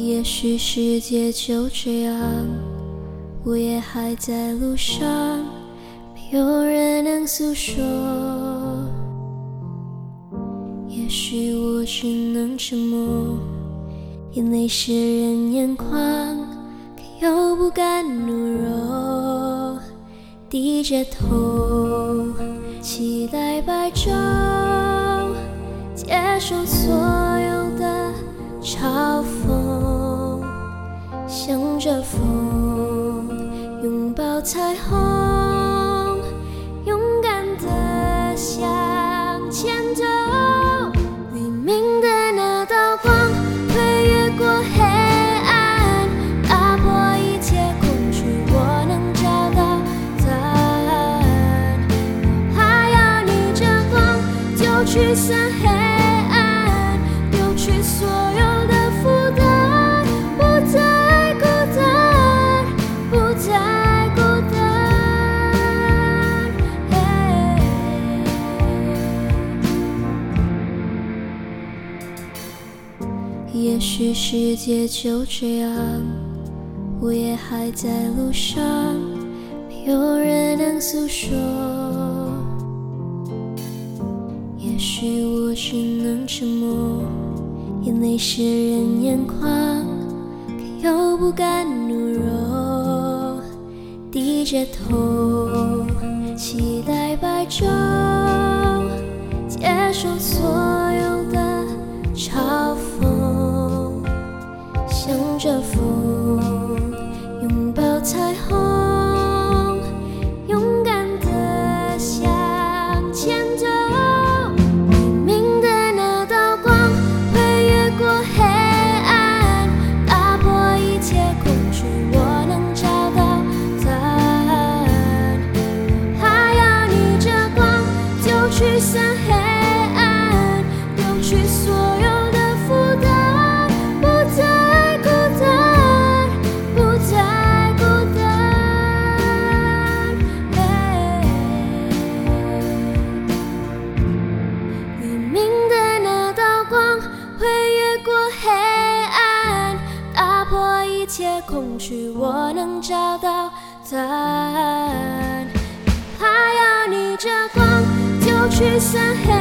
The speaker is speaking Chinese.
也许世界就这样，我也还在路上，没有人能诉说。也许我只能沉默，眼泪湿润眼眶，可又不敢懦弱，低着头期待白昼，接受所有的嘲讽，向着风拥抱彩虹，勇敢地向前走。黎明的那道光会越过黑暗，打破一切恐惧，我能找到答案。怕要逆着光就驱散黑暗，丢去所有的负担，不再孤单，不再孤单。也许世界就这样，我也还在路上，没有人能诉说。也许我只能沉默，眼泪湿润眼眶，可又不敢懦弱，低着头期待白昼，接受所有的嘲讽，向着风拥抱彩虹，勇敢地向前走。黎明的那道光会越过黑暗，打破一切恐惧，我能找到答案。怕要逆着光就驱散黑暗，丢去所有的负担，不再孤单，不再孤单。黎明的那道光会越过黑暗，打破一切恐惧，我能找到答案。怕要逆着光就驱散黑